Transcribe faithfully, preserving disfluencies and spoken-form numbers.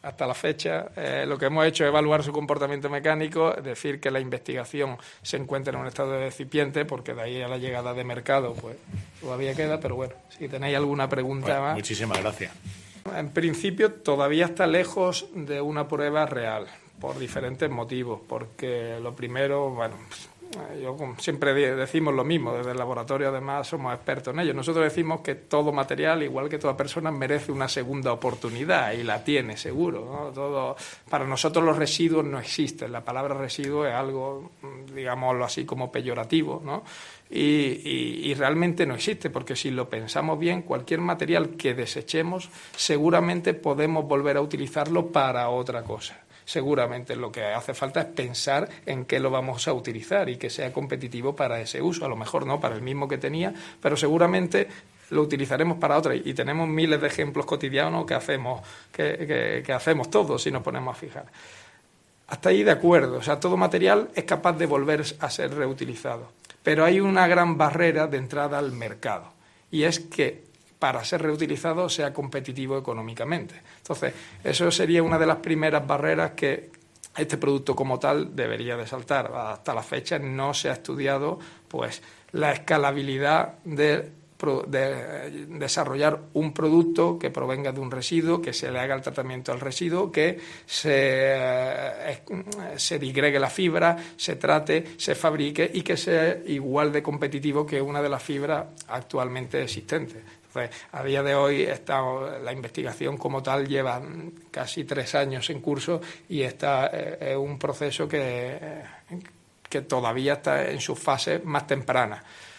hasta la fecha eh, lo que hemos hecho es evaluar su comportamiento mecánico, es decir, que la investigación se encuentra en un estado deficiente, porque de ahí a la llegada de mercado pues todavía queda, pero bueno, si tenéis alguna pregunta bueno, más. Muchísimas gracias. En principio todavía está lejos de una prueba real, por diferentes motivos, porque lo primero, bueno, yo siempre decimos lo mismo, desde el laboratorio además somos expertos en ello. Nosotros decimos que todo material, igual que toda persona, merece una segunda oportunidad y la tiene seguro, ¿no? Todo, para nosotros los residuos no existen, la palabra residuo es algo, digámoslo así, como peyorativo, ¿no? Y, y, y realmente no existe, porque si lo pensamos bien, cualquier material que desechemos seguramente podemos volver a utilizarlo para otra cosa. Seguramente lo que hace falta es pensar en qué lo vamos a utilizar y que sea competitivo para ese uso. A lo mejor no para el mismo que tenía, pero seguramente lo utilizaremos para otra. Y tenemos miles de ejemplos cotidianos que hacemos, que, que, que hacemos todos si nos ponemos a fijar. Hasta ahí de acuerdo. O sea, todo material es capaz de volver a ser reutilizado. Pero hay una gran barrera de entrada al mercado, y es que para ser reutilizado sea competitivo económicamente. Entonces, eso sería una de las primeras barreras que este producto como tal debería de saltar. Hasta la fecha no se ha estudiado pues la escalabilidad de, de desarrollar un producto que provenga de un residuo, que se le haga el tratamiento al residuo, que se, se disgregue la fibra, se trate, se fabrique y que sea igual de competitivo que una de las fibras actualmente existentes. Entonces, a día de hoy está, la investigación como tal lleva casi tres años en curso y está es eh, un proceso que, que todavía está en sus fases más tempranas.